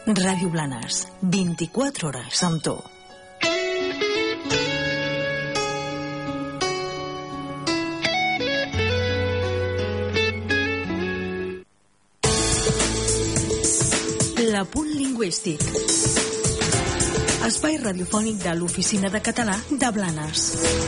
Ràdio Blanes, 24 hores amb tu. L'apunt lingüístic. Espai radiofònic de l'Oficina de Català de Blanes.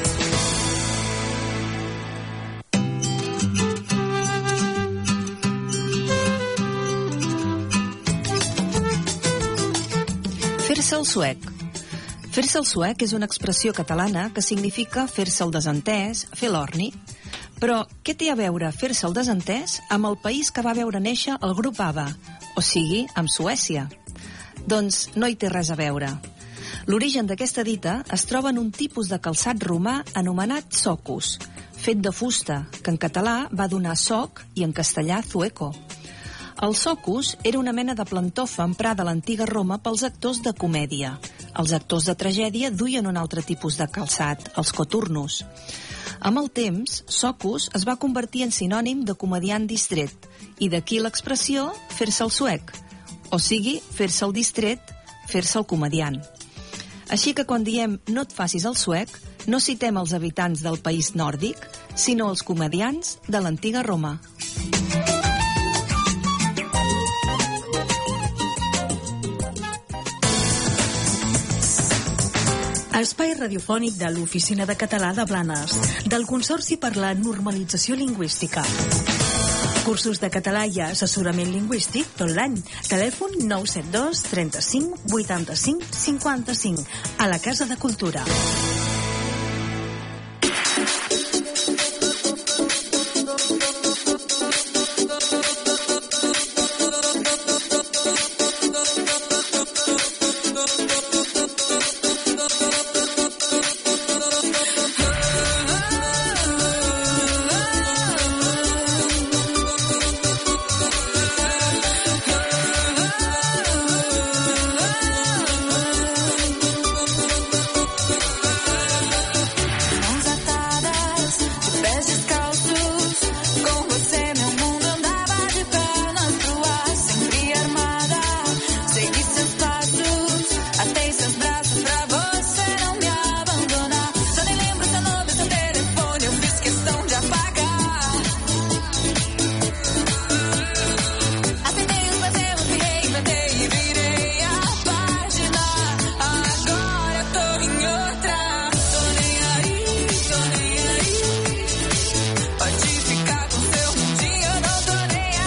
Fer-se el suec. Fer-se el suec és una expressió catalana que significa fer-se el desentès, fer l'orni. Però què té a veure fer-se el desentès amb el país que va veure néixer el grup ABBA, o sigui, amb Suècia? Doncs no hi té res a veure. L'origen d'aquesta dita es troba en un tipus de calçat romà anomenat socus, fet de fusta, que en català va donar soc i en castellà zueco. El socus era una mena de plantofa emprada a l'antiga Roma pels actors de comèdia. Els actors de tragèdia duien un altre tipus de calçat, els coturnus. Amb el temps, socus es va convertir en sinònim de comediant distret, i d'aquí l'expressió fer-se el suec, o sigui, fer-se el distret, fer-se el comediant. Així que quan diem no et facis el suec, no citem els habitants del país nòrdic, sinó els comediants de l'antiga Roma. Espai radiofònic de l'Oficina de Català de Blanes, del Consorci per la Normalització Lingüística. Cursos de català i assessorament lingüístic tot l'any. Telèfon 972 35 85 55 a la Casa de Cultura.